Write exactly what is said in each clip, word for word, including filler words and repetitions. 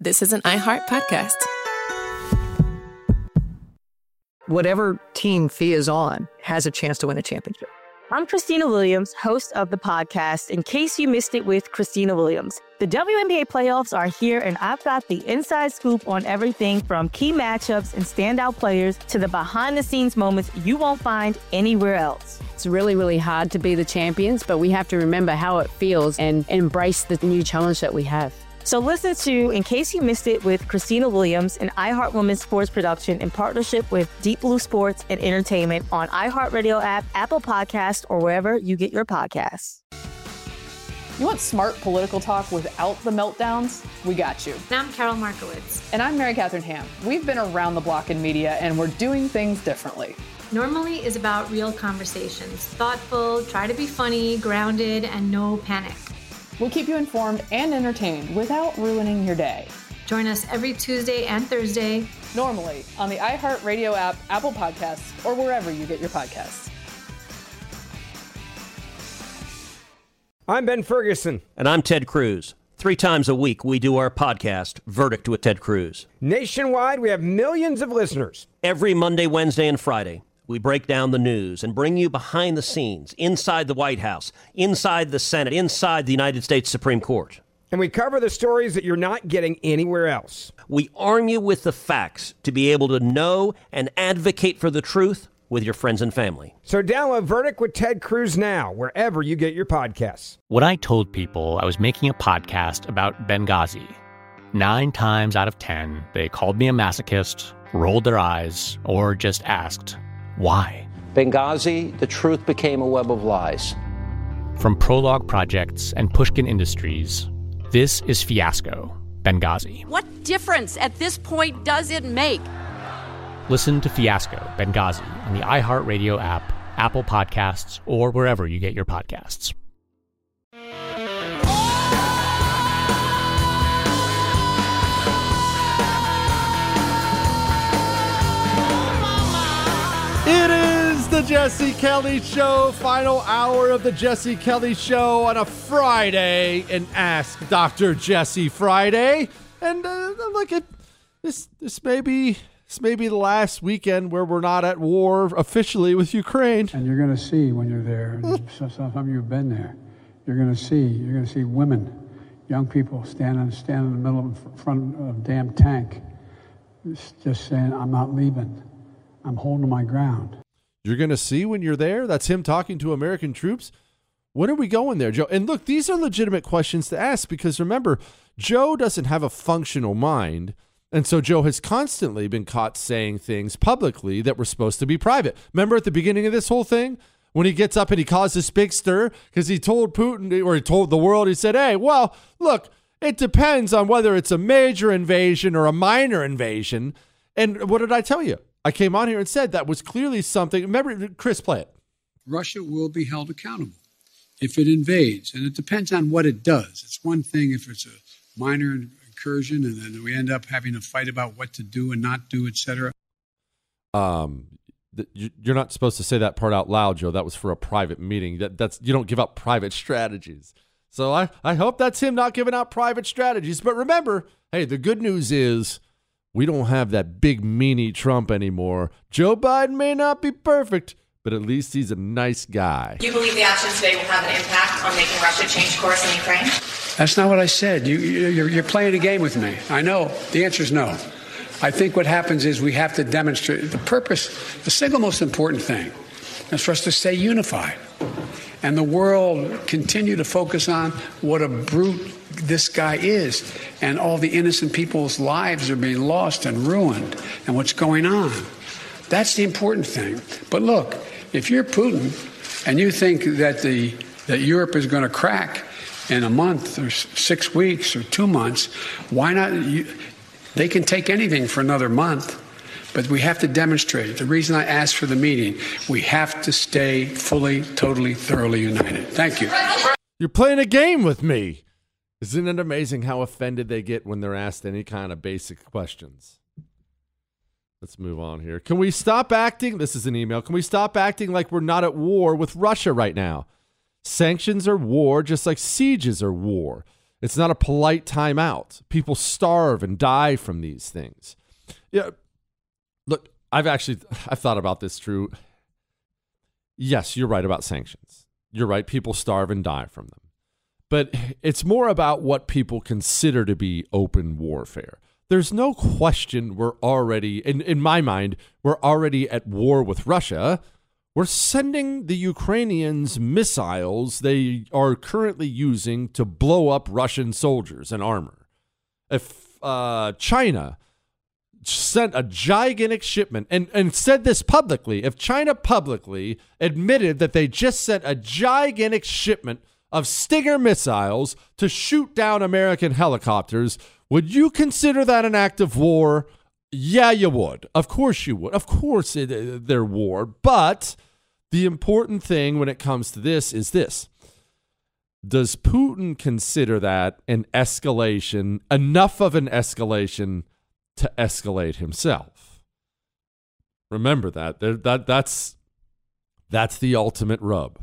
this is an iHeart podcast. Whatever team Thea is on has a chance to win a championship. I'm Christina Williams, host of the podcast, In Case You Missed It with Christina Williams. The W N B A playoffs are here, and I've got the inside scoop on everything from key matchups and standout players to the behind-the-scenes moments you won't find anywhere else. It's really, really hard to be the champions, but we have to remember how it feels and embrace the new challenge that we have. So listen to In Case You Missed It with Christina Williams, an iHeart Women's Sports production in partnership with Deep Blue Sports and Entertainment on iHeartRadio app, Apple Podcasts, or wherever you get your podcasts. You want smart political talk without the meltdowns? We got you. And I'm Carol Markowitz. And I'm Mary Catherine Ham. We've been around the block in media, and we're doing things differently. Normally is about real conversations. Thoughtful, try to be funny, grounded, and no panic. We'll keep you informed and entertained without ruining your day. Join us every Tuesday and Thursday. Normally on the iHeartRadio app, Apple Podcasts, or wherever you get your podcasts. I'm Ben Ferguson. And I'm Ted Cruz. Three times a week, we do our podcast, Verdict with Ted Cruz. Nationwide, we have millions of listeners. Every Monday, Wednesday, and Friday, we break down the news and bring you behind the scenes, inside the White House, inside the Senate, inside the United States Supreme Court. And we cover the stories that you're not getting anywhere else. We arm you with the facts to be able to know and advocate for the truth with your friends and family. So download Verdict with Ted Cruz now, wherever you get your podcasts. When I told people I was making a podcast about Benghazi, nine times out of ten, they called me a masochist, rolled their eyes, or just asked, why? Benghazi, the truth became a web of lies. From Prologue Projects and Pushkin Industries, this is Fiasco, Benghazi. What difference at this point does it make? Listen to Fiasco, Benghazi on the iHeartRadio app, Apple Podcasts, or wherever you get your podcasts. It is the Jesse Kelly Show, final hour of the Jesse Kelly Show on a Friday, and Ask Doctor Jesse Friday. And uh, look, at this this may be this may be the last weekend where we're not at war officially with Ukraine. And you're going to see when you're there. So some of you have been there. You're going to see. You're going to see women, young people standing stand in the middle of front of a damn tank, just saying, "I'm not leaving. I'm holding my ground." You're going to see when you're there. That's him talking to American troops. When are we going there, Joe? And look, these are legitimate questions to ask because remember, Joe doesn't have a functional mind. And so Joe has constantly been caught saying things publicly that were supposed to be private. Remember at the beginning of this whole thing when he gets up and he caused this big stir because he told Putin or he told the world, he said, hey, well, look, it depends on whether it's a major invasion or a minor invasion. And what did I tell you? I came on here and said that was clearly something. Remember, Chris, play it. Russia will be held accountable if it invades, and it depends on what it does. It's one thing if it's a minor incursion, and then we end up having a fight about what to do and not do, et cetera. Um, you're not supposed to say that part out loud, Joe. That was for a private meeting. That that's you don't give out private strategies. So I, I hope that's him not giving out private strategies. But remember, hey, the good news is we don't have that big meanie Trump anymore. Joe Biden may not be perfect, but at least he's a nice guy. Do you believe the actions today will have an impact on making Russia change course in Ukraine? That's not what I said. You, you're, you're playing a game with me. I know. The answer is no. I think what happens is we have to demonstrate the purpose. The single most important thing is for us to stay unified. And the world continue to focus on what a brute this guy is. And all the innocent people's lives are being lost and ruined. And what's going on. That's the important thing. But look, if you're Putin and you think that the that Europe is going to crack in a month or six weeks or two months, why not? You, they can take anything for another month. But we have to demonstrate. The reason I asked for the meeting, we have to stay fully, totally, thoroughly united. Thank you. You're playing a game with me. Isn't it amazing how offended they get when they're asked any kind of basic questions? Let's move on here. Can we stop acting? This is an email. Can we stop acting like we're not at war with Russia right now? Sanctions are war, just like sieges are war. It's not a polite timeout. People starve and die from these things. Yeah, look, I've actually I've thought about this, Drew. Yes, you're right about sanctions. You're right. People starve and die from them. But it's more about what people consider to be open warfare. There's no question we're already, in, in my mind, we're already at war with Russia. We're sending the Ukrainians missiles they are currently using to blow up Russian soldiers and armor. If uh, China sent a gigantic shipment and, and said this publicly, if China publicly admitted that they just sent a gigantic shipment of Stinger missiles to shoot down American helicopters, would you consider that an act of war? Yeah, you would. Of course you would. Of course it, they're war. But the important thing when it comes to this is this. Does Putin consider that an escalation, enough of an escalation to escalate himself? Remember that. There, that that's that's the ultimate rub.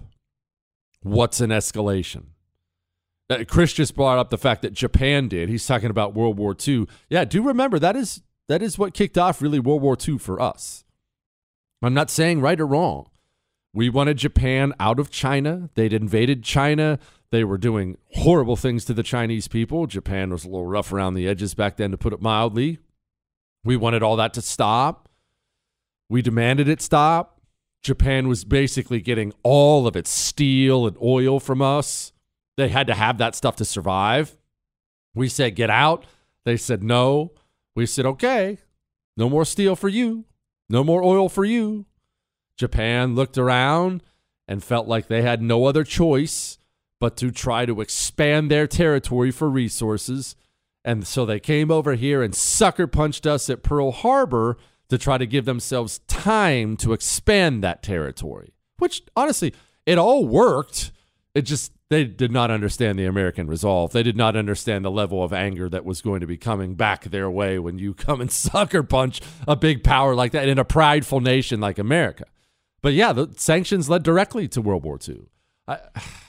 What's an escalation? Uh, Chris just brought up the fact that Japan did. He's talking about World War Two. Yeah, do remember that is that is what kicked off really World War Two for us. I'm not saying right or wrong. We wanted Japan out of China. They'd invaded China. They were doing horrible things to the Chinese people. Japan was a little rough around the edges back then, to put it mildly. We wanted all that to stop. We demanded it stop. Japan was basically getting all of its steel and oil from us. They had to have that stuff to survive. We said, get out. They said, no. We said, okay, no more steel for you. No more oil for you. Japan looked around and felt like they had no other choice but to try to expand their territory for resources. And so they came over here and sucker punched us at Pearl Harbor to try to give themselves time to expand that territory, which honestly, it all worked. It just, they did not understand the American resolve. They did not understand the level of anger that was going to be coming back their way when you come and sucker punch a big power like that in a prideful nation like America. But yeah, the sanctions led directly to World War Two. I,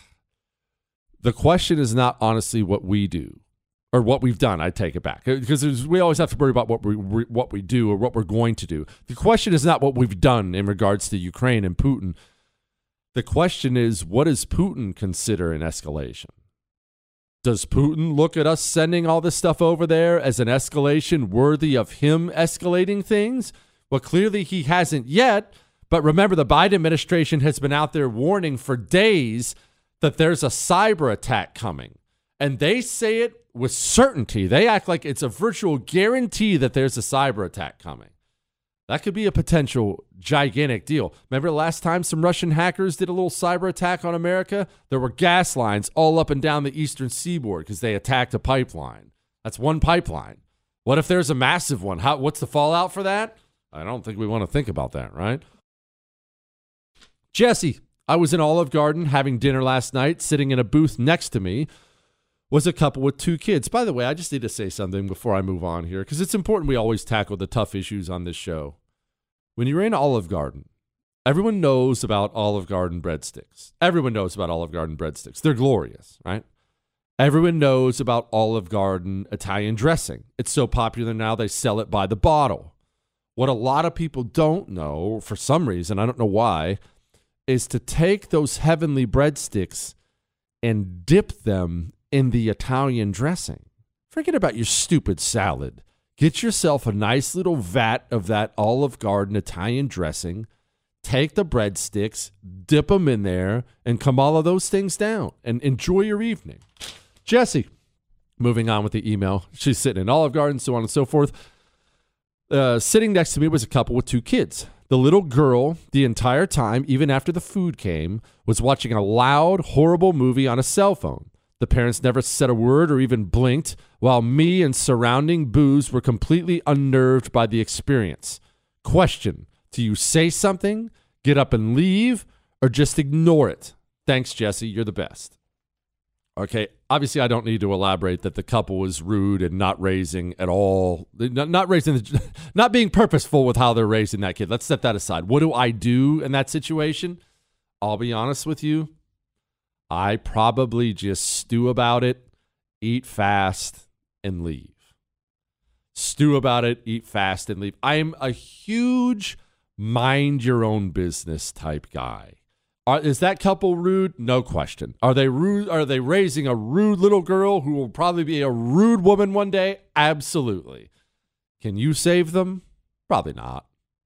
the question is not honestly what we do. Or what we've done, I take it back. Because we always have to worry about what we what we do or what we're going to do. The question is not what we've done in regards to Ukraine and Putin. The question is, what does Putin consider an escalation? Does Putin look at us sending all this stuff over there as an escalation worthy of him escalating things? Well, clearly he hasn't yet. But remember, the Biden administration has been out there warning for days that there's a cyber attack coming. And they say it with certainty. They act like it's a virtual guarantee that there's a cyber attack coming. That could be a potential gigantic deal. Remember the last time some Russian hackers did a little cyber attack on America? There were gas lines all up and down the eastern seaboard because they attacked a pipeline. That's one pipeline. What if there's a massive one? How, what's the fallout for that? I don't think we want to think about that, right? Jesse, I was in Olive Garden having dinner last night. Sitting in a booth next to me was a couple with two kids. By the way, I just need to say something before I move on here, because it's important we always tackle the tough issues on this show. When you're in Olive Garden, everyone knows about Olive Garden breadsticks. Everyone knows about Olive Garden breadsticks. They're glorious, right? Everyone knows about Olive Garden Italian dressing. It's so popular now they sell it by the bottle. What a lot of people don't know, for some reason, I don't know why, is to take those heavenly breadsticks and dip them in the Italian dressing. Forget about your stupid salad. Get yourself a nice little vat of that Olive Garden Italian dressing. Take the breadsticks, dip them in there, and kamala those things down. And enjoy your evening. Jesse, moving on with the email. She's sitting in Olive Garden, so on and so forth. Uh, sitting next to me was a couple with two kids. The little girl, the entire time, even after the food came, was watching a loud, horrible movie on a cell phone. The parents never said a word or even blinked, while me and surrounding booze were completely unnerved by the experience. Question, do you say something, get up and leave, or just ignore it? Thanks, Jesse. You're the best. Okay, obviously I don't need to elaborate that the couple was rude and not raising at all, not, not raising, the, not being purposeful with how they're raising that kid. Let's set that aside. What do I do in that situation? I'll be honest with you. I probably just stew about it eat fast, and leave. Stew about it, eat fast, and leave. I'm a huge mind your own business type guy. Are, is that couple rude? No question. Are they rude? Are they raising a rude little girl who will probably be a rude woman one day? Absolutely. Can you save them? Probably not.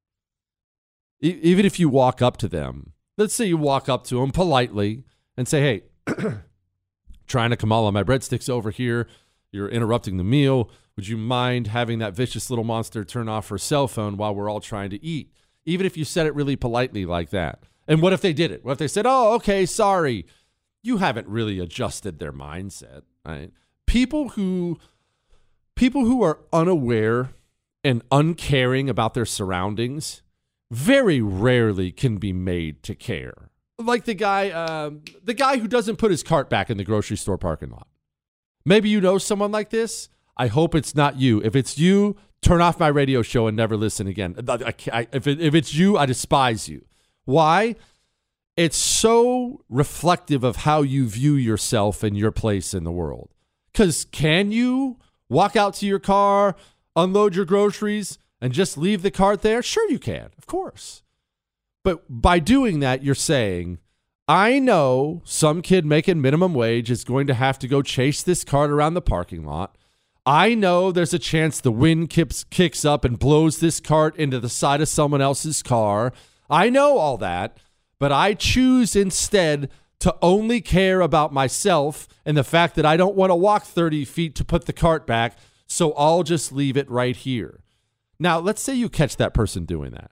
E- even if you walk up to them, let's say you walk up to them politely and say, hey, trying to Kamala my breadsticks over here. You're interrupting the meal. Would you mind having that vicious little monster turn off her cell phone while we're all trying to eat? Even if you said it really politely like that. And what if they did it? What if they said, oh, okay, sorry. You haven't really adjusted their mindset, right? People who, people who are unaware and uncaring about their surroundings very rarely can be made to care. Like the guy, uh, the guy who doesn't put his cart back in the grocery store parking lot. Maybe you know someone like this. I hope it's not you. If it's you, turn off my radio show and never listen again. I, I, if, it, if it's you, I despise you. Why? It's so reflective of how you view yourself and your place in the world. Because can you walk out to your car, unload your groceries, and just leave the cart there? Sure you can, of course. But by doing that, you're saying, I know some kid making minimum wage is going to have to go chase this cart around the parking lot. I know there's a chance the wind kicks, kicks up and blows this cart into the side of someone else's car. I know all that, but I choose instead to only care about myself and the fact that I don't want to walk thirty feet to put the cart back, so I'll just leave it right here. Now, let's say you catch that person doing that.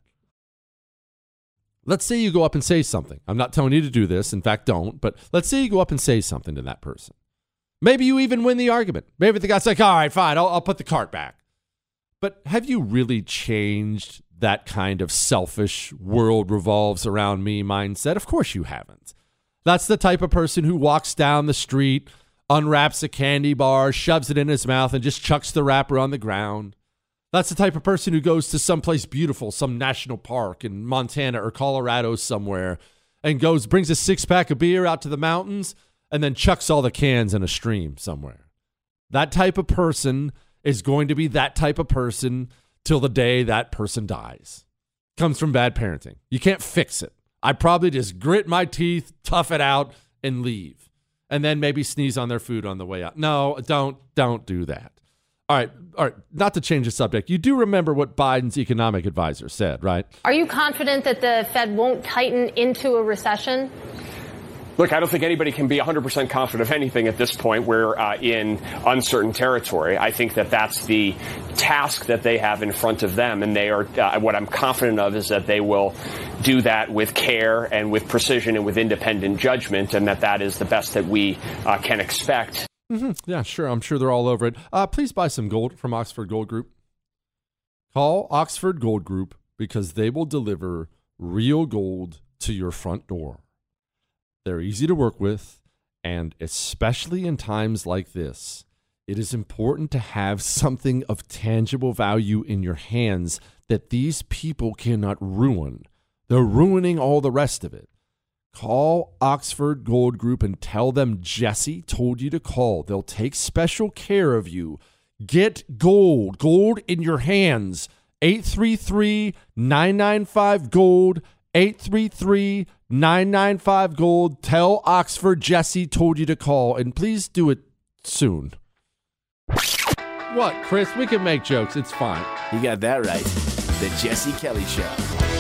Let's say you go up and say something. I'm not telling you to do this. In fact, don't. But let's say you go up and say something to that person. Maybe you even win the argument. Maybe the guy's like, all right, fine, I'll, I'll put the cart back. But have you really changed that kind of selfish world revolves around me mindset? Of course you haven't. That's the type of person who walks down the street, unwraps a candy bar, shoves it in his mouth, and just chucks the wrapper on the ground. That's the type of person who goes to someplace beautiful, some national park in Montana or Colorado somewhere, and goes, brings a six-pack of beer out to the mountains, and then chucks all the cans in a stream somewhere. That type of person is going to be that type of person till the day that person dies. Comes from bad parenting. You can't fix it. I probably just grit my teeth, tough it out, and leave. And then maybe sneeze on their food on the way out. No, don't, don't do that. All right, all right, not to change the subject. You do remember what Biden's economic advisor said, right? Are you confident that the Fed won't tighten into a recession? Look, I don't think anybody can be one hundred percent confident of anything at this point. We're uh, in uncertain territory. I think that that's the task that they have in front of them. And they are, uh, what I'm confident of is that they will do that with care and with precision and with independent judgment, and that that is the best that we uh, can expect. Mm-hmm. Yeah, sure. I'm sure they're all over it. Uh, please buy some gold from Oxford Gold Group. Call Oxford Gold Group because they will deliver real gold to your front door. They're easy to work with, and especially in times like this, it is important to have something of tangible value in your hands that these people cannot ruin. They're ruining all the rest of it. Call Oxford Gold Group and tell them Jesse told you to call. They'll take special care of you. Get gold, gold in your hands. eight three three, nine nine five, GOLD, eight three three, nine nine five, GOLD. Tell Oxford Jesse told you to call, and please do it soon. What, Chris? We can make jokes. It's fine. You got that right. The Jesse Kelly Show.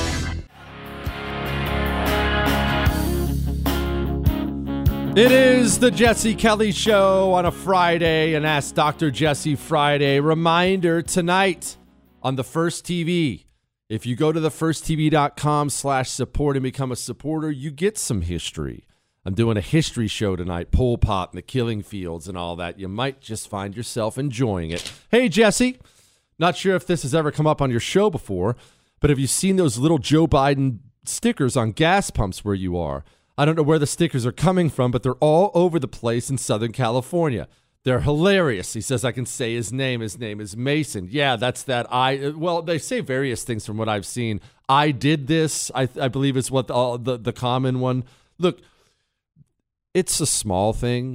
It is the Jesse Kelly Show on a Friday, and Ask Doctor Jesse Friday. Reminder tonight on the First T V. If you go to the first t v dot com slash support and become a supporter, you get some history. I'm doing a history show tonight, Pol Pot and the killing fields and all that. You might just find yourself enjoying it. Hey, Jesse. Not sure if this has ever come up on your show before, but have you seen those little Joe Biden stickers on gas pumps where you are? I don't know where the stickers are coming from, but they're all over the place in Southern California. They're hilarious. He says I can say his name. His name is Mason. Yeah, that's that. I well, they say various things from what I've seen. I did this, I, I believe is what the, the, the common one. Look, it's a small thing,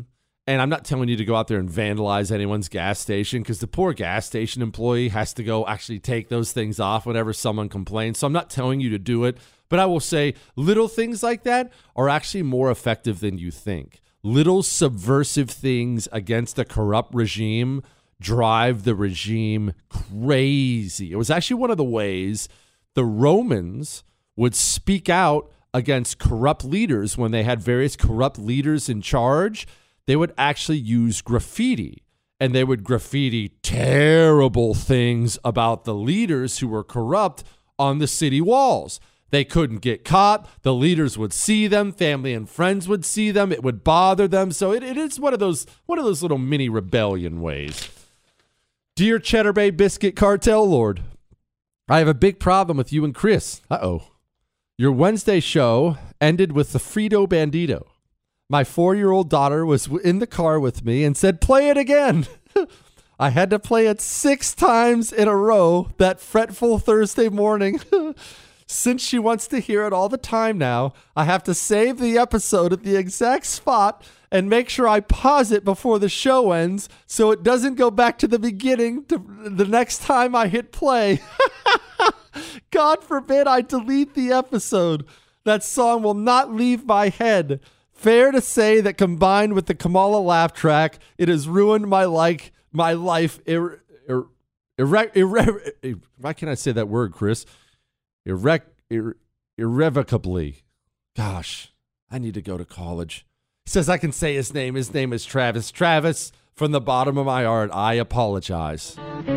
And I'm not telling you to go out there and vandalize anyone's gas station, because the poor gas station employee has to go actually take those things off whenever someone complains. So I'm not telling you to do it. But I will say little things like that are actually more effective than you think. Little subversive things against a corrupt regime drive the regime crazy. It was actually one of the ways the Romans would speak out against corrupt leaders when they had various corrupt leaders in charge. They would actually use graffiti, and they would graffiti terrible things about the leaders who were corrupt on the city walls. They couldn't get caught. The leaders would see them. Family and friends would see them. It would bother them. So it, it is one of those one of those little mini rebellion ways. Dear Cheddar Bay Biscuit Cartel Lord, I have a big problem with you and Chris. Uh-oh. Your Wednesday show ended with the Frito Bandito. My four-year-old daughter was in the car with me and said, play it again. I had to play it six times in a row that fretful Thursday morning. Since she wants to hear it all the time now, I have to save the episode at the exact spot and make sure I pause it before the show ends so it doesn't go back to the beginning to the next time I hit play. God forbid I delete the episode. That song will not leave my head. Fair to say that combined with the Kamala laugh track, it has ruined my like my life. Ir- ir- irre- irre- irre- why can't I say that word, Chris? Irre- irre- irrevocably. Gosh, I need to go to college. He says I can say his name. His name is Travis. Travis, from the bottom of my heart, I apologize.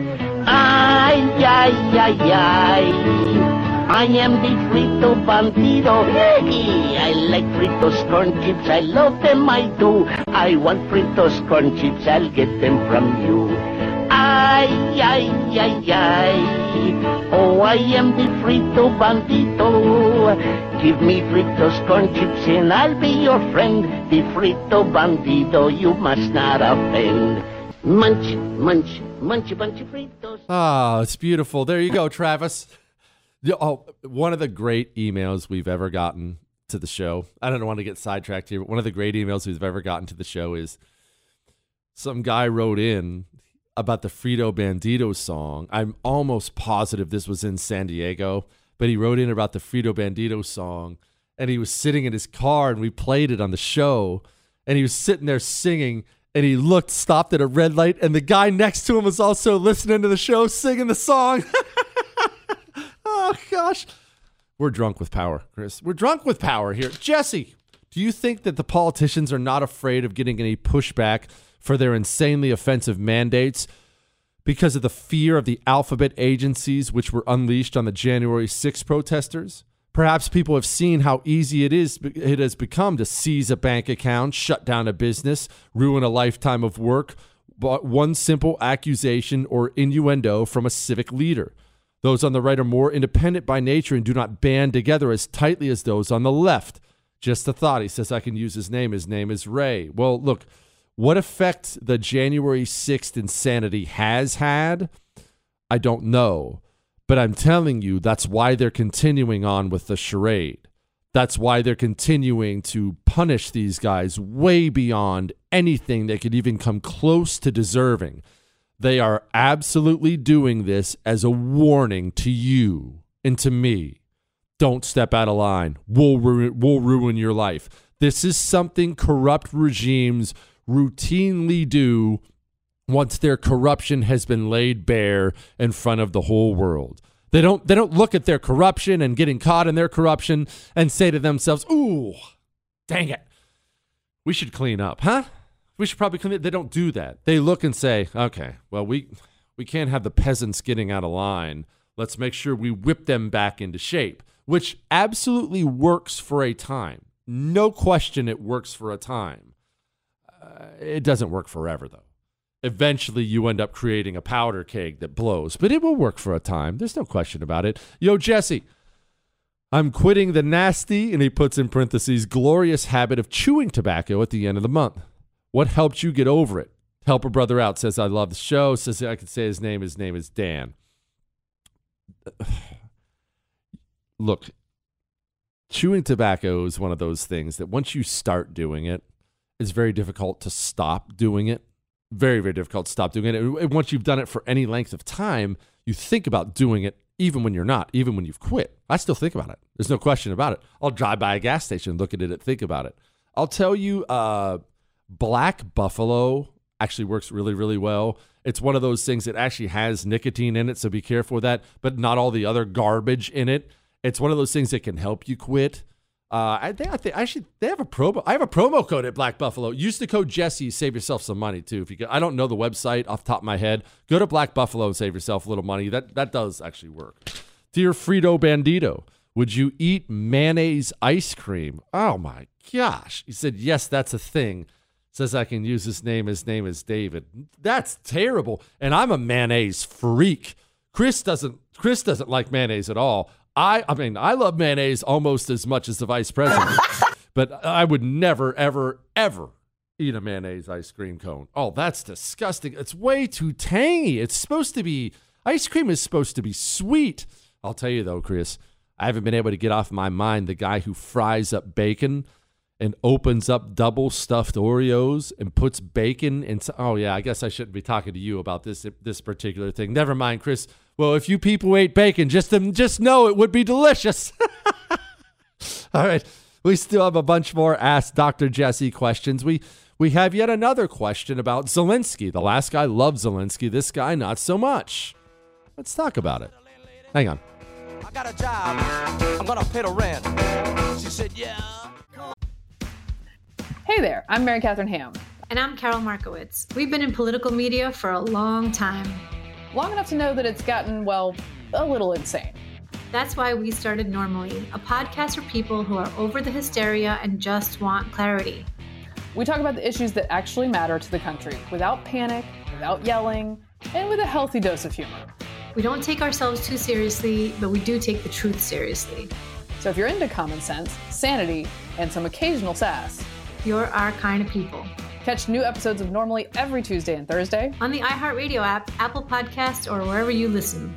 Ay, ay, ay, ay. I am the Frito Bandito. Hey, I like Fritos corn chips. I love them, I do. I want Fritos corn chips. I'll get them from you. Ay, ay, ay, ay. Oh, I am the Frito Bandito. Give me Fritos corn chips and I'll be your friend. The Frito Bandito, you must not offend. Munch, munch, munch a bunch of Fritos. Ah, it's beautiful. There you go, Travis. Oh, one of the great emails we've ever gotten to the show. I don't want to get sidetracked here, but one of the great emails we've ever gotten to the show is some guy wrote in about the Frito Bandito song. I'm almost positive this was in San Diego, but he wrote in about the Frito Bandito song, and he was sitting in his car, and we played it on the show, and he was sitting there singing, and he looked, stopped at a red light, and the guy next to him was also listening to the show, singing the song. Oh, gosh. We're drunk with power, Chris. We're drunk with power here. Jesse, do you think that the politicians are not afraid of getting any pushback for their insanely offensive mandates because of the fear of the alphabet agencies which were unleashed on the January sixth protesters? Perhaps people have seen how easy it is it has become to seize a bank account, shut down a business, ruin a lifetime of work, but one simple accusation or innuendo from a civic leader. Those on the right are more independent by nature and do not band together as tightly as those on the left. Just a thought. He says I can use his name. His name is Ray. Well, look, what effect the January sixth insanity has had, I don't know. But I'm telling you, that's why they're continuing on with the charade. That's why they're continuing to punish these guys way beyond anything they could even come close to deserving. They are absolutely doing this as a warning to you and to me. Don't step out of line. We'll, ru- we'll ruin your life. This is something corrupt regimes routinely do once their corruption has been laid bare in front of the whole world. They don't, they don't look at their corruption and getting caught in their corruption and say to themselves, ooh, dang it, we should clean up, huh? We should probably clean it. They don't do that. They look and say, okay, well, we we can't have the peasants getting out of line. Let's make sure we whip them back into shape, which absolutely works for a time. No question it works for a time. Uh, it doesn't work forever, though. Eventually, you end up creating a powder keg that blows, but it will work for a time. There's no question about it. Yo, Jesse, I'm quitting the nasty, and he puts in parentheses, glorious habit of chewing tobacco at the end of the month. What helped you get over it? Help a brother out. Says, I love the show. Says, I can say his name. His name is Dan. Look, chewing tobacco is one of those things that once you start doing it, it's very difficult to stop doing it. Very, very difficult to stop doing it. And once you've done it for any length of time, you think about doing it even when you're not, even when you've quit. I still think about it. There's no question about it. I'll drive by a gas station, look at it, and think about it. I'll tell you, uh, Black Buffalo actually works really, really well. It's one of those things that actually has nicotine in it, so be careful with that, but not all the other garbage in it. It's one of those things that can help you quit. Uh, I think I think actually they have a promo. I have a promo code at Black Buffalo. Use the code Jesse. Save yourself some money too. If you get, I don't know the website off the top of my head. Go to Black Buffalo and save yourself a little money. That that does actually work. Dear Frito Bandito, would you eat mayonnaise ice cream? Oh my gosh! He said yes. That's a thing. Says I can use his name. His name is David. That's terrible. And I'm a mayonnaise freak. Chris doesn't. Chris doesn't like mayonnaise at all. I, I mean, I love mayonnaise almost as much as the vice president, but I would never, ever, ever eat a mayonnaise ice cream cone. Oh, that's disgusting. It's way too tangy. It's supposed to be, ice cream is supposed to be sweet. I'll tell you though, Chris, I haven't been able to get off my mind the guy who fries up bacon and opens up double stuffed Oreos and puts bacon into, oh yeah, I guess I shouldn't be talking to you about this, this particular thing. Never mind, Chris. Well, if you people ate bacon, just just know it would be delicious. All right. We still have a bunch more Ask Doctor Jesse questions. We we have yet another question about Zelensky. The last guy loved Zelensky. This guy, not so much. Let's talk about it. Hang on. I got a job. I'm going to pay the rent. She said, yeah. Hey there. I'm Mary Catherine Ham. And I'm Carol Markowitz. We've been in political media for a long time. Long enough to know that it's gotten, well, a little insane. That's why we started Normally, a podcast for people who are over the hysteria and just want clarity. We talk about the issues that actually matter to the country without panic, without yelling, and with a healthy dose of humor. We don't take ourselves too seriously, but we do take the truth seriously. So if you're into common sense, sanity, and some occasional sass, you're our kind of people. Catch new episodes of Normally every Tuesday and Thursday on the iHeartRadio app, Apple Podcasts, or wherever you listen.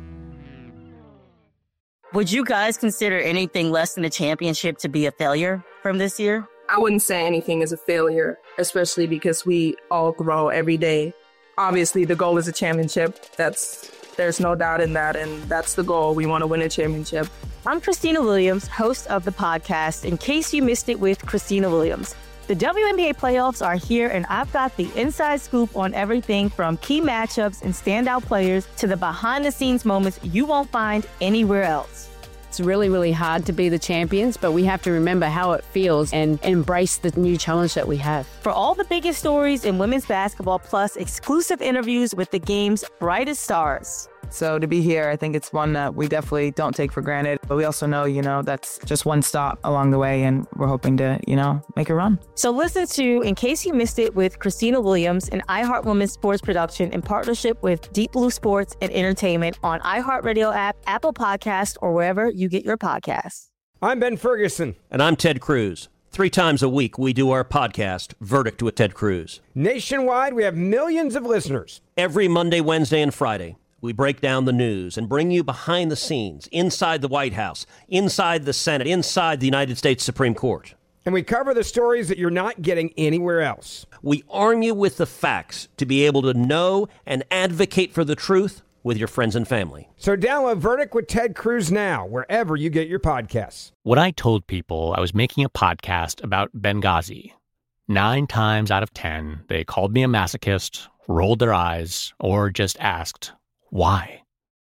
Would you guys consider anything less than a championship to be a failure from this year? I wouldn't say anything is a failure, especially because we all grow every day. Obviously, the goal is a championship. That's there's no doubt in that, and that's the goal. We want to win a championship. I'm Christina Williams, host of the podcast, In Case You Missed It with Christina Williams. The W N B A playoffs are here, and I've got the inside scoop on everything from key matchups and standout players to the behind-the-scenes moments you won't find anywhere else. It's really, really hard to be the champions, but we have to remember how it feels and embrace the new challenge that we have. For all the biggest stories in women's basketball, plus exclusive interviews with the game's brightest stars. So to be here, I think it's one that we definitely don't take for granted. But we also know, you know, that's just one stop along the way, and we're hoping to, you know, make a run. So listen to In Case You Missed It with Christina Williams, an iHeart Women's sports production in partnership with Deep Blue Sports and Entertainment on iHeartRadio app, Apple Podcasts, or wherever you get your podcasts. I'm Ben Ferguson. And I'm Ted Cruz. Three times a week, we do our podcast, Verdict with Ted Cruz. Nationwide, we have millions of listeners. Every Monday, Wednesday, and Friday, we break down the news and bring you behind the scenes, inside the White House, inside the Senate, inside the United States Supreme Court. And we cover the stories that you're not getting anywhere else. We arm you with the facts to be able to know and advocate for the truth with your friends and family. So download Verdict with Ted Cruz now, wherever you get your podcasts. When I told people I was making a podcast about Benghazi, nine times out of ten, they called me a masochist, rolled their eyes, or just asked, why?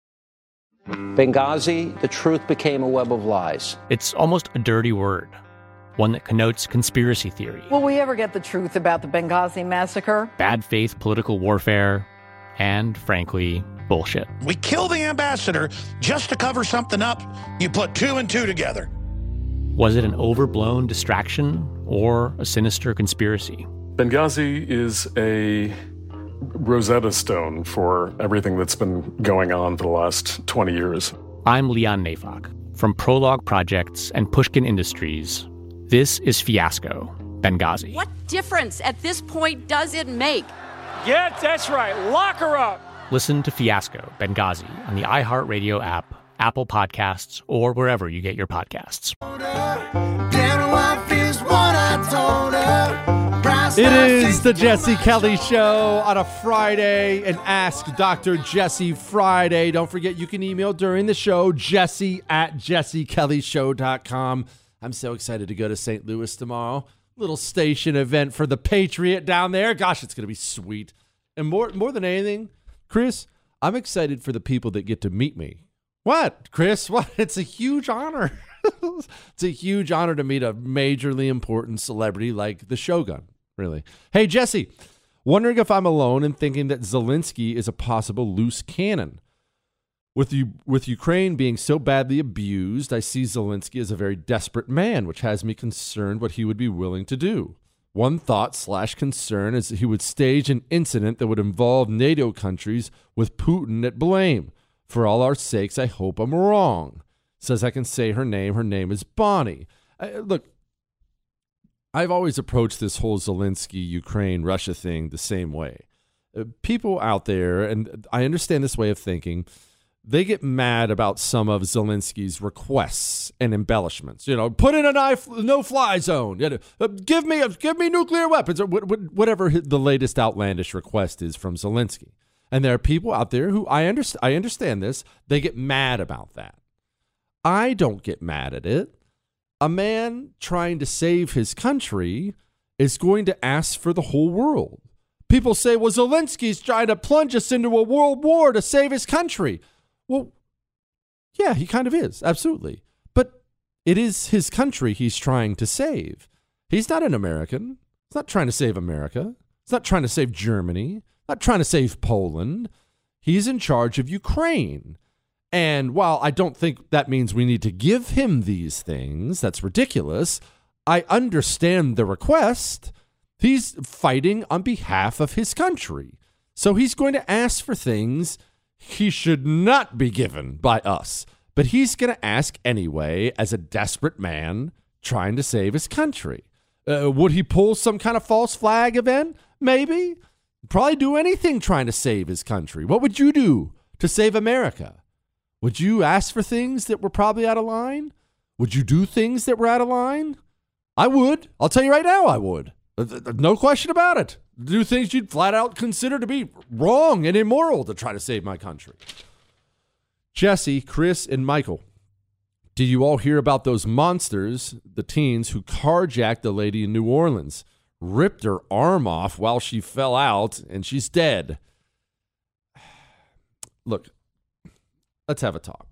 Benghazi, the truth became a web of lies. It's almost a dirty word, one that connotes conspiracy theory. Will we ever get the truth about the Benghazi massacre? Bad faith political warfare, and, frankly, bullshit. We kill the ambassador just to cover something up. You put two and two together. Was it an overblown distraction or a sinister conspiracy? Benghazi is a Rosetta Stone for everything that's been going on for the last twenty years. I'm Leon Neyfakh. From Prologue Projects and Pushkin Industries, this is Fiasco, Benghazi. What difference at this point does it make? Yeah, that's right. Lock her up. Listen to Fiasco, Benghazi on the iHeartRadio app, Apple Podcasts, or wherever you get your podcasts. Damn, I feels what I told her. It is the Jesse Kelly Show on a Friday, and Ask Doctor Jesse Friday. Don't forget, you can email during the show, jesse at jesse kelly show dot com. I'm so excited to go to Saint Louis tomorrow. Little station event for the Patriot down there. Gosh, it's going to be sweet. And more, more than anything, Chris, I'm excited for the people that get to meet me. What, Chris? What? It's a huge honor. It's a huge honor to meet a majorly important celebrity like the Shogun. Really. Hey, Jesse, wondering if I'm alone in thinking that Zelensky is a possible loose cannon. With you, with Ukraine being so badly abused, I see Zelensky as a very desperate man, which has me concerned what he would be willing to do. One thought slash concern is that he would stage an incident that would involve NATO countries with Putin at blame. For all our sakes, I hope I'm wrong. Says I can say her name. Her name is Bonnie. Uh, look, I've always approached this whole Zelensky, Ukraine, Russia thing the same way. Uh, people out there, and I understand this way of thinking, they get mad about some of Zelensky's requests and embellishments. You know, put in a knife, no-fly zone. You know, uh, give me, a, give me nuclear weapons, or whatever the latest outlandish request is from Zelensky. And there are people out there who I understand. I understand this. They get mad about that. I don't get mad at it. A man trying to save his country is going to ask for the whole world. People say, well, Zelensky's trying to plunge us into a world war to save his country. Well, yeah, he kind of is. Absolutely. But it is his country he's trying to save. He's not an American. He's not trying to save America. He's not trying to save Germany. Not trying to save Poland. He's in charge of Ukraine. And while I don't think that means we need to give him these things, that's ridiculous, I understand the request. He's fighting on behalf of his country. So he's going to ask for things he should not be given by us. But he's going to ask anyway as a desperate man trying to save his country. Uh, would he pull some kind of false flag event? Maybe. Probably do anything trying to save his country. What would you do to save America? Would you ask for things that were probably out of line? Would you do things that were out of line? I would. I'll tell you right now, I would. No question about it. Do things you'd flat out consider to be wrong and immoral to try to save my country. Jesse, Chris, and Michael, did you all hear about those monsters, the teens who carjacked the lady in New Orleans, ripped her arm off while she fell out, and she's dead? Look, let's have a talk.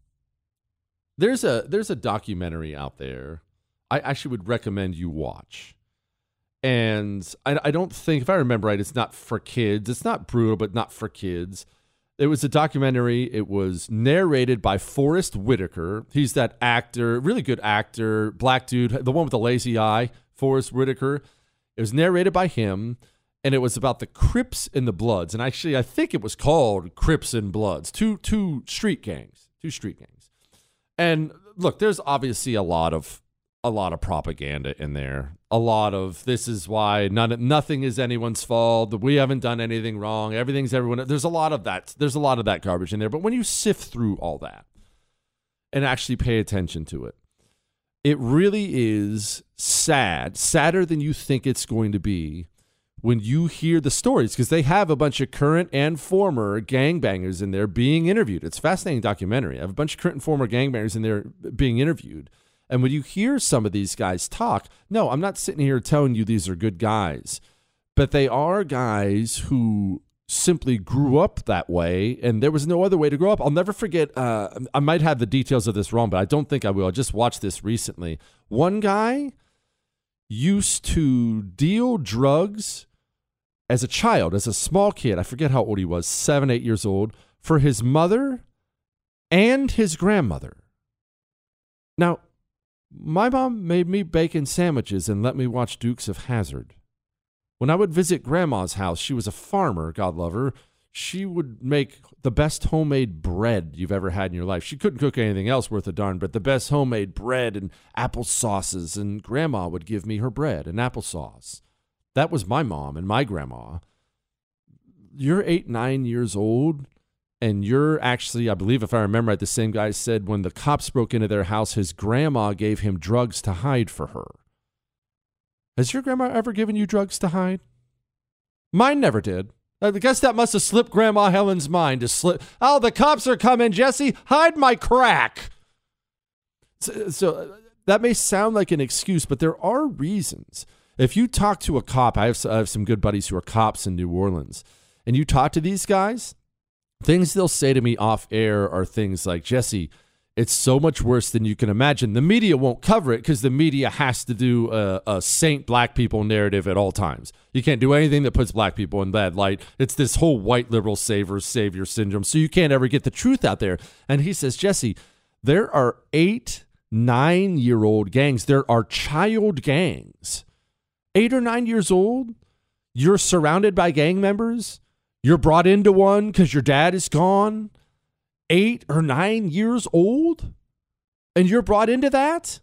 There's a there's a documentary out there I actually would recommend you watch. And I, I don't think, if I remember right, it's not for kids. It's not brutal, but not for kids. It was a documentary. It was narrated by Forrest Whitaker. He's that actor, really good actor, black dude, the one with the lazy eye, Forrest Whitaker. It was narrated by him. And it was about the Crips and the Bloods. And actually, I think it was called Crips and Bloods. Two two street gangs. Two street gangs. And look, there's obviously a lot of a lot of propaganda in there. A lot of this is why none, nothing is anyone's fault. We haven't done anything wrong. Everything's everyone. There's a lot of that. There's a lot of that garbage in there. But when you sift through all that and actually pay attention to it, it really is sad, sadder than you think it's going to be when you hear the stories, because they have a bunch of current and former gangbangers in there being interviewed. It's a fascinating documentary. I have a bunch of current and former gangbangers in there being interviewed. And when you hear some of these guys talk, no, I'm not sitting here telling you these are good guys, but they are guys who simply grew up that way, and there was no other way to grow up. I'll never forget, uh, I might have the details of this wrong, but I don't think I will. I just watched this recently. One guy used to deal drugs as a child, as a small kid. I forget how old he was, seven, eight years old, for his mother and his grandmother. Now, my mom made me bacon sandwiches and let me watch Dukes of Hazzard. When I would visit Grandma's house, she was a farmer, God love her. She would make the best homemade bread you've ever had in your life. She couldn't cook anything else worth a darn, but the best homemade bread and apple sauces, and Grandma would give me her bread and applesauce. That was my mom and my grandma. You're eight, nine years old, and you're actually, I believe if I remember right, the same guy said when the cops broke into their house, his grandma gave him drugs to hide for her. Has your grandma ever given you drugs to hide? Mine never did. I guess that must have slipped Grandma Helen's mind to slip. Oh, the cops are coming, Jesse. Hide my crack. So, so that may sound like an excuse, but there are reasons. If you talk to a cop, I have, I have some good buddies who are cops in New Orleans, and you talk to these guys, things they'll say to me off air are things like, Jesse, it's so much worse than you can imagine. The media won't cover it because the media has to do a, a saint black people narrative at all times. You can't do anything that puts black people in bad light. It's this whole white liberal savior savior syndrome. So you can't ever get the truth out there. And he says, Jesse, there are eight, nine-year-old gangs. There are child gangs. Eight or nine years old, you're surrounded by gang members. You're brought into one because your dad is gone. Eight or nine years old, and you're brought into that?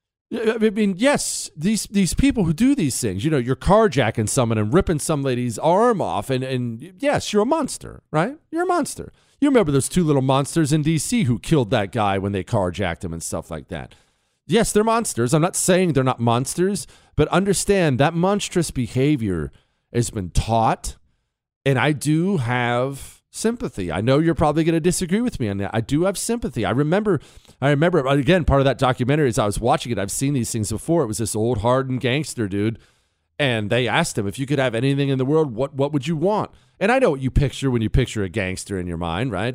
I mean, yes, these these people who do these things, you know, you're carjacking someone and ripping some lady's arm off, and, and yes, you're a monster, right? You're a monster. You remember those two little monsters in D C who killed that guy when they carjacked him and stuff like that. Yes, they're monsters. I'm not saying they're not monsters, but understand that monstrous behavior has been taught, and I do have sympathy. I know you're probably going to disagree with me on that. I do have sympathy. I remember, I remember, again, part of that documentary, as I was watching it, I've seen these things before. It was this old hardened gangster dude, and they asked him, if you could have anything in the world, what what would you want? And I know what you picture when you picture a gangster in your mind, right?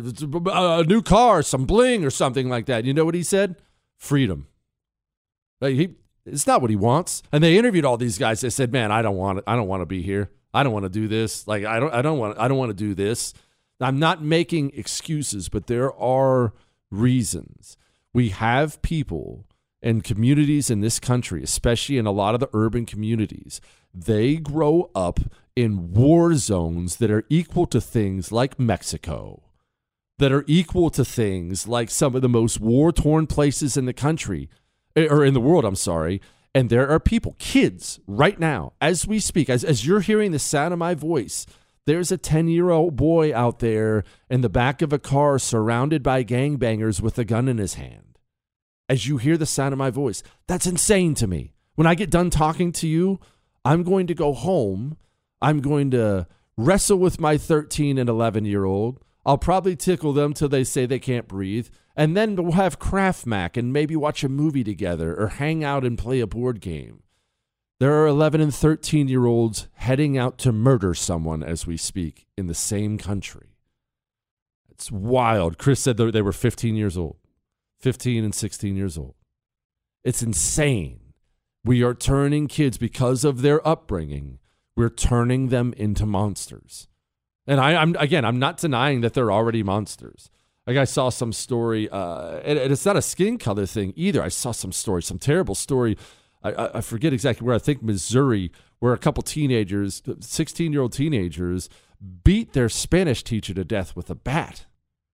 A new car, some bling or something like that. You know what he said? Freedom. Like he, it's not what he wants. And they interviewed all these guys. They said, man, I don't want it. I don't want to be here. I don't want to do this. Like I don't I don't want I don't want to do this. I'm not making excuses, but there are reasons. We have people and communities in this country, especially in a lot of the urban communities, they grow up in war zones that are equal to things like Mexico, that are equal to things like some of the most war-torn places in the country, or in the world, I'm sorry. And there are people, kids, right now, as we speak, as, as you're hearing the sound of my voice, there's a ten-year-old boy out there in the back of a car surrounded by gangbangers with a gun in his hand. As you hear the sound of my voice, that's insane to me. When I get done talking to you, I'm going to go home. I'm going to wrestle with my thirteen and eleven-year-old. I'll probably tickle them till they say they can't breathe. And then we'll have Kraft Mac and maybe watch a movie together or hang out and play a board game. There are eleven and thirteen-year-olds heading out to murder someone as we speak in the same country. It's wild. Chris said they were fifteen years old. fifteen and sixteen years old. It's insane. We are turning kids, because of their upbringing, we're turning them into monsters. And I, I'm again, I'm not denying that they're already monsters. Like I saw some story, uh, and, and it's not a skin color thing either. I saw some story, some terrible story. I, I, I forget exactly where. I think Missouri, where a couple teenagers, sixteen-year-old teenagers, beat their Spanish teacher to death with a bat.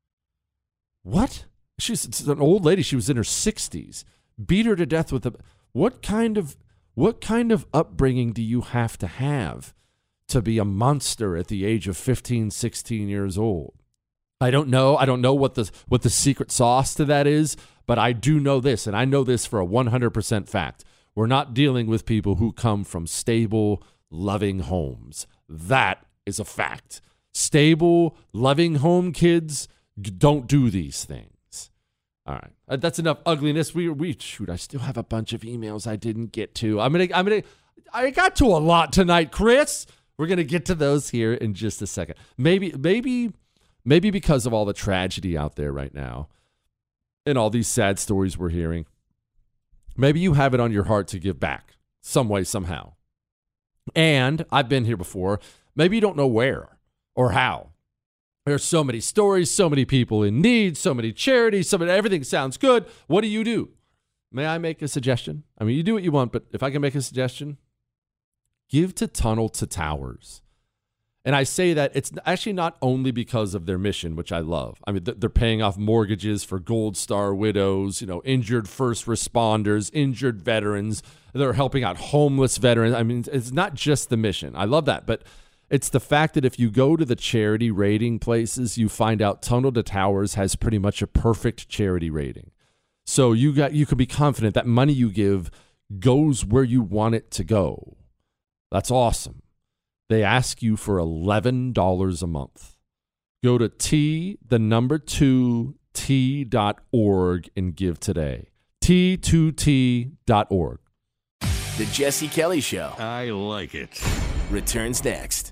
What? She's an old lady. She was in her sixties. Beat her to death with a. What kind of what kind of upbringing do you have to have to be a monster at the age of fifteen, sixteen years old? I don't know. I don't know what the what the secret sauce to that is, but I do know this, and I know this for a one hundred percent fact. We're not dealing with people who come from stable, loving homes. That is a fact. Stable, loving home kids don't do these things. All right, that's enough ugliness. We we shoot. I still have a bunch of emails I didn't get to. I'm gonna I'm gonna. I got to a lot tonight, Chris. We're gonna get to those here in just a second. Maybe maybe. Maybe because of all the tragedy out there right now and all these sad stories we're hearing, maybe you have it on your heart to give back some way, somehow. And I've been here before. Maybe you don't know where or how. There's so many stories, so many people in need, so many charities, so many, everything sounds good. What do you do? May I make a suggestion? I mean, you do what you want, but if I can make a suggestion, give to Tunnel to Towers. And I say that it's actually not only because of their mission, which I love. I mean, they're paying off mortgages for Gold Star widows, you know, injured first responders, injured veterans. They're helping out homeless veterans. I mean, it's not just the mission. I love that. But it's the fact that if you go to the charity rating places, you find out Tunnel to Towers has pretty much a perfect charity rating. So you got you can be confident that money you give goes where you want it to go. That's awesome. They ask you for eleven dollars a month. Go to T, the number two, T dot org and give today. T two T dot org. The Jesse Kelly Show. I like it. Returns next.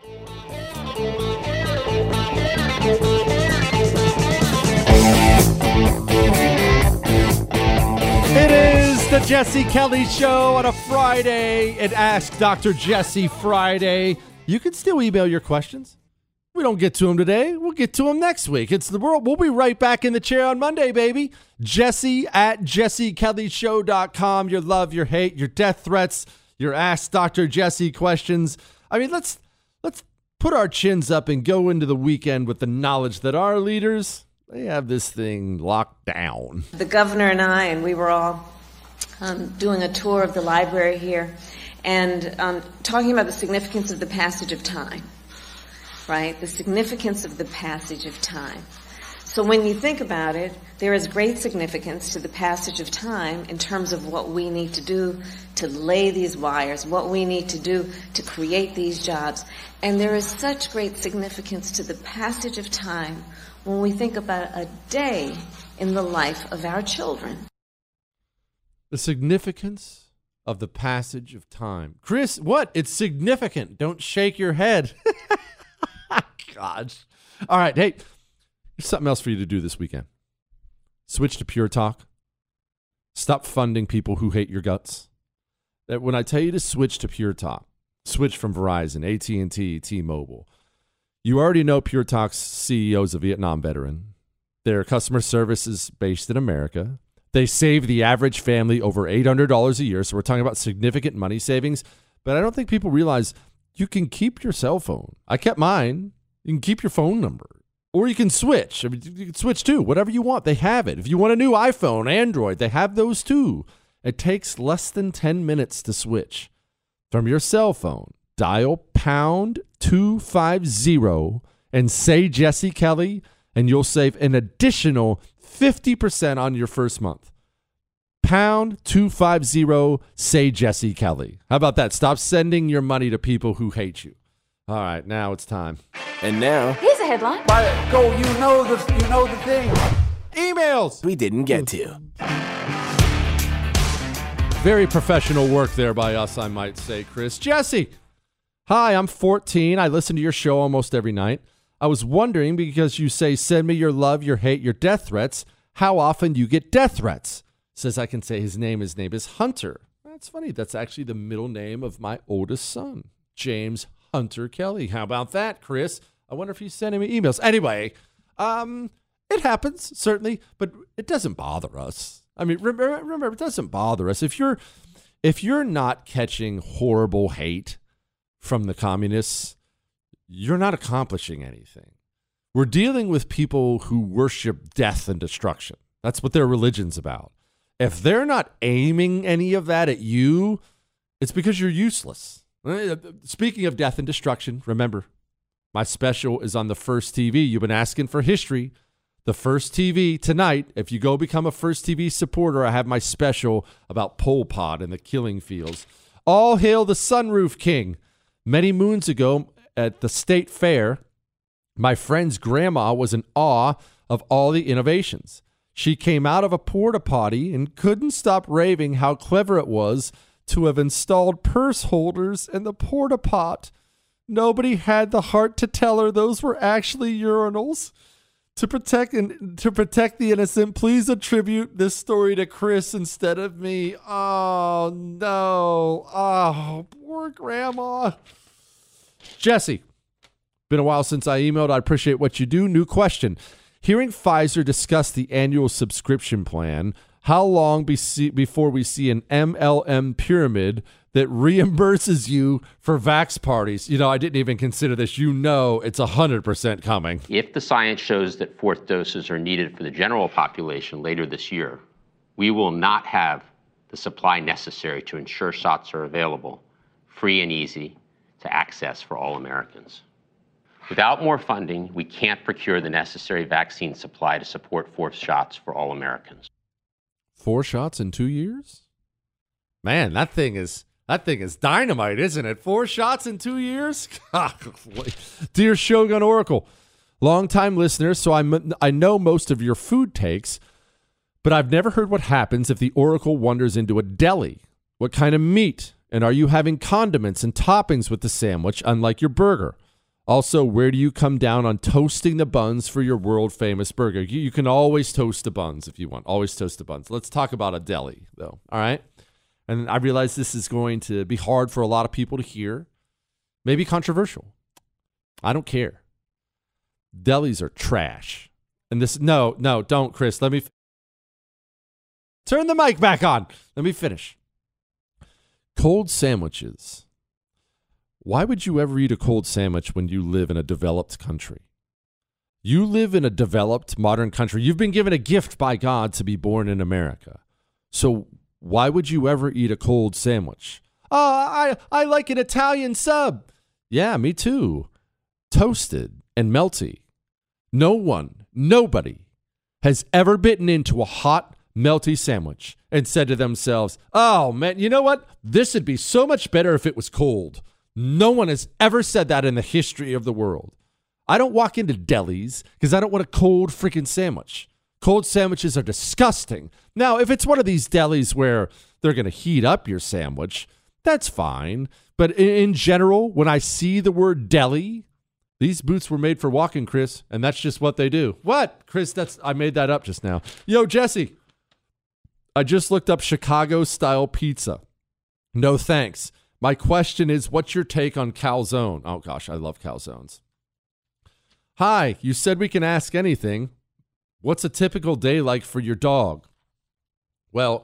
It is the Jesse Kelly Show on a Friday and Ask Doctor Jesse Friday. You can still email your questions. We don't get to them today. We'll get to them next week. It's the world. We'll be right back in the chair on Monday, baby. Jesse at jesse kelly show dot com. Your love, your hate, your death threats, your Ask Doctor Jesse questions. I mean, let's let's put our chins up and go into the weekend with the knowledge that our leaders, they have this thing locked down. The governor and I, and we were all um, doing a tour of the library here and um, talking about the significance of the passage of time. Right? The significance of the passage of time. So when you think about it, there is great significance to the passage of time in terms of what we need to do to lay these wires, what we need to do to create these jobs. And there is such great significance to the passage of time when we think about a day in the life of our children. The significance of the passage of time. Chris, what? It's significant. Don't shake your head. Gosh. All right. Hey, here's something else for you to do this weekend. Switch to Pure Talk. Stop funding people who hate your guts. That when I tell you to switch to Pure Talk, switch from Verizon, A T and T, T-Mobile. You already know Pure Talk's C E O is a Vietnam veteran. Their customer service is based in America. They save the average family over eight hundred dollars a year. So we're talking about significant money savings. But I don't think people realize you can keep your cell phone. I kept mine. You can keep your phone number, or you can switch. I mean, you can switch too, whatever you want. They have it. If you want a new iPhone, Android, they have those too. It takes less than ten minutes to switch. From your cell phone, dial pound two five zero and say Jesse Kelly, and you'll save an additional fifty percent on your first month. Pound two five zero, say Jesse Kelly. How about that? Stop sending your money to people who hate you. All right, now it's time. And now, Here's a headline. By go, you know the you know the thing. Emails we didn't get to. Very professional work there by us, I might say, Chris. Jesse, hi, I'm fourteen. I listen to your show almost every night. I was wondering, because you say send me your love, your hate, your death threats, how often you get death threats. Says I can say his name. His name is Hunter. That's funny. That's actually the middle name of my oldest son, James Hunter Kelly. How about that, Chris? I wonder if he's sending me emails. Anyway, um, it happens, certainly, but it doesn't bother us. I mean, remember, remember, it doesn't bother us. If you're, if you're not catching horrible hate from the communists, you're not accomplishing anything. We're dealing with people who worship death and destruction. That's what their religion's about. If they're not aiming any of that at you, it's because you're useless. Speaking of death and destruction, remember, my special is on the First T V. You've been asking for history. The First T V tonight, if you go become a First T V supporter, I have my special about Pol Pot and the killing fields. All hail the Sunroof King. Many moons ago at the State Fair, my friend's grandma was in awe of all the innovations. She came out of a porta potty and couldn't stop raving how clever it was to have installed purse holders in the porta pot. Nobody had the heart to tell her those were actually urinals. To protect and to protect the innocent, please attribute this story to Chris instead of me. Oh no! Oh, poor grandma. Jesse, been a while since I emailed. I appreciate what you do. New question. Hearing Pfizer discuss the annual subscription plan, how long be see, before we see an M L M pyramid that reimburses you for vax parties? You know, I didn't even consider this. You know it's one hundred percent coming. If the science shows that fourth doses are needed for the general population later this year, we will not have the supply necessary to ensure shots are available, free and easy to access for all Americans. Without more funding, we can't procure the necessary vaccine supply to support fourth shots for all Americans. Four shots in two years? Man, that thing is that thing is dynamite, isn't it? Four shots in two years? Dear Shogun Oracle, longtime listener, so I'm, I know most of your food takes, but I've never heard what happens if the Oracle wanders into a deli. What kind of meat? And are you having condiments and toppings with the sandwich, unlike your burger? Also, where do you come down on toasting the buns for your world-famous burger? You, you can always toast the buns if you want. Always toast the buns. Let's talk about a deli, though, all right? And I realize this is going to be hard for a lot of people to hear, maybe controversial. I don't care. Delis are trash. And this, no, no, don't, Chris. Let me f- turn the mic back on. Let me finish. Cold sandwiches. Why would you ever eat a cold sandwich when you live in a developed country? You live in a developed modern country. You've been given a gift by God to be born in America. So why would you ever eat a cold sandwich? Oh, I, I like an Italian sub. Yeah, me too. Toasted and melty. No one, nobody has ever bitten into a hot, melty sandwich and said to themselves, oh, man, you know what? This would be so much better if it was cold. No one has ever said that in the history of the world. I don't walk into delis because I don't want a cold freaking sandwich. Cold sandwiches are disgusting. Now, if it's one of these delis where they're going to heat up your sandwich, that's fine. But in, in general, when I see the word deli, these boots were made for walking, Chris, and that's just what they do. What? Chris, that's I made that up just now. Yo, Jesse, I just looked up Chicago-style pizza. No thanks. My question is, what's your take on calzone? Oh, gosh, I love calzones. Hi, you said we can ask anything. What's a typical day like for your dog? Well,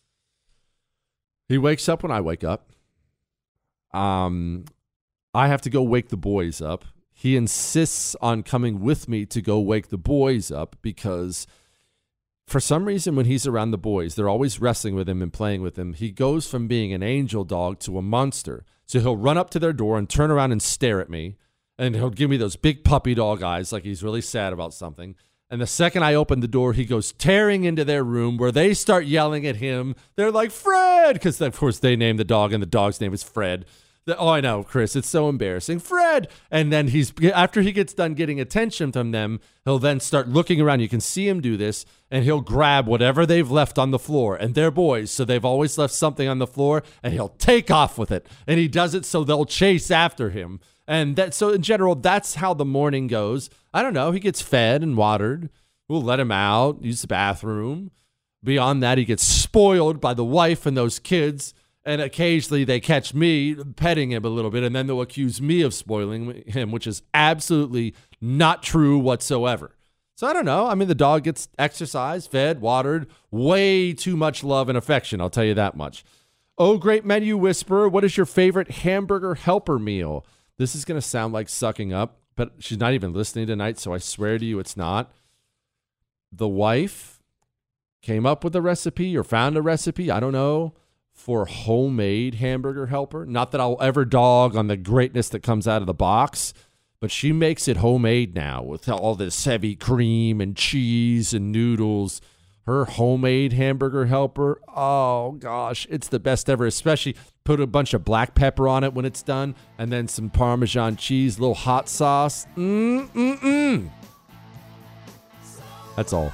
he wakes up when I wake up. Um, I have to go wake the boys up. He insists on coming with me to go wake the boys up because for some reason, when he's around the boys, they're always wrestling with him and playing with him. He goes from being an angel dog to a monster. So he'll run up to their door and turn around and stare at me. And he'll give me those big puppy dog eyes like he's really sad about something. And the second I open the door, he goes tearing into their room where they start yelling at him. They're like, Fred! Because, of course, they named the dog and the dog's name is Fred. The, oh, I know, Chris. It's so embarrassing. Fred! And then he's after he gets done getting attention from them, he'll then start looking around. You can see him do this, and he'll grab whatever they've left on the floor. And they're boys, so they've always left something on the floor, and he'll take off with it. And he does it so they'll chase after him. And that so in general, that's how the morning goes. I don't know. He gets fed and watered. We'll let him out, use the bathroom. Beyond that, he gets spoiled by the wife and those kids. And occasionally they catch me petting him a little bit, and then they'll accuse me of spoiling him, which is absolutely not true whatsoever. So I don't know. I mean, the dog gets exercised, fed, watered, way too much love and affection. I'll tell you that much. Oh, great menu whisperer. What is your favorite hamburger helper meal? This is going to sound like sucking up, but she's not even listening tonight, so I swear to you it's not. The wife came up with a recipe or found a recipe, I don't know, for homemade hamburger helper. Not that I'll ever dog on the greatness that comes out of the box, but she makes it homemade now with all this heavy cream and cheese and noodles. Her homemade hamburger helper, oh gosh, it's the best ever, especially put a bunch of black pepper on it when it's done, and then some Parmesan cheese, a little hot sauce. Mm-mm-mm. That's all.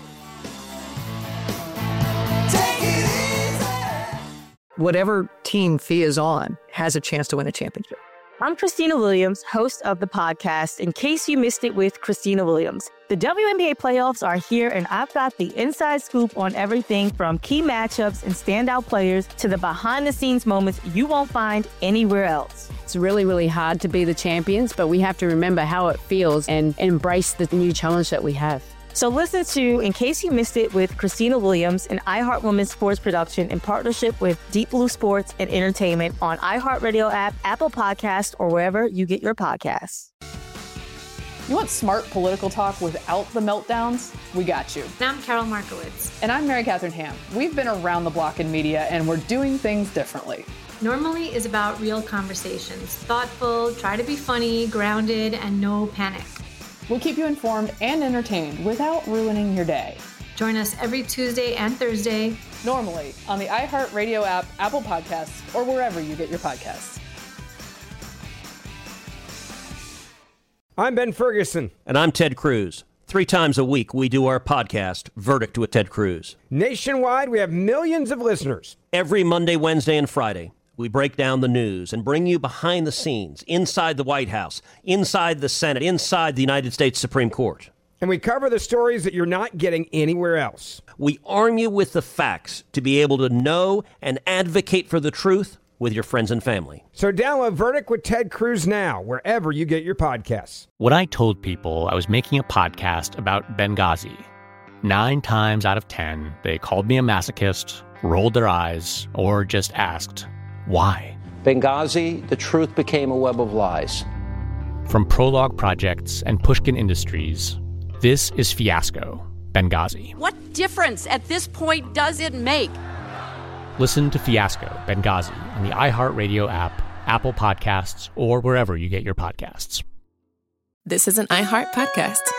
Whatever team Fee is on has a chance to win a championship. I'm Christina Williams, host of the podcast, In Case You Missed It with Christina Williams. The W N B A playoffs are here, and I've got the inside scoop on everything from key matchups and standout players to the behind-the-scenes moments you won't find anywhere else. It's really, really hard to be the champions, but we have to remember how it feels and embrace the new challenge that we have. So listen to In Case You Missed It with Christina Williams, an iHeart Women's sports production in partnership with Deep Blue Sports and Entertainment on iHeartRadio app, Apple Podcasts, or wherever you get your podcasts. You want smart political talk without the meltdowns? We got you. And I'm Carol Markowitz. And I'm Mary Catherine Ham. We've been around the block in media, and we're doing things differently. Normally is about real conversations. Thoughtful, try to be funny, grounded, and no panic. We'll keep you informed and entertained without ruining your day. Join us every Tuesday and Thursday, normally on the iHeartRadio app, Apple Podcasts, or wherever you get your podcasts. I'm Ben Ferguson. And I'm Ted Cruz. Three times a week, we do our podcast, Verdict with Ted Cruz. Nationwide, we have millions of listeners. Every Monday, Wednesday, and Friday, we break down the news and bring you behind the scenes, inside the White House, inside the Senate, inside the United States Supreme Court. And we cover the stories that you're not getting anywhere else. We arm you with the facts to be able to know and advocate for the truth with your friends and family. So download Verdict with Ted Cruz now, wherever you get your podcasts. When I told people I was making a podcast about Benghazi, nine times out of ten, they called me a masochist, rolled their eyes, or just asked, why? Benghazi, the truth became a web of lies. From Prologue Projects and Pushkin Industries, this is Fiasco, Benghazi. What difference at this point does it make? Listen to Fiasco, Benghazi on the iHeartRadio app, Apple Podcasts, or wherever you get your podcasts. This is an iHeart podcast.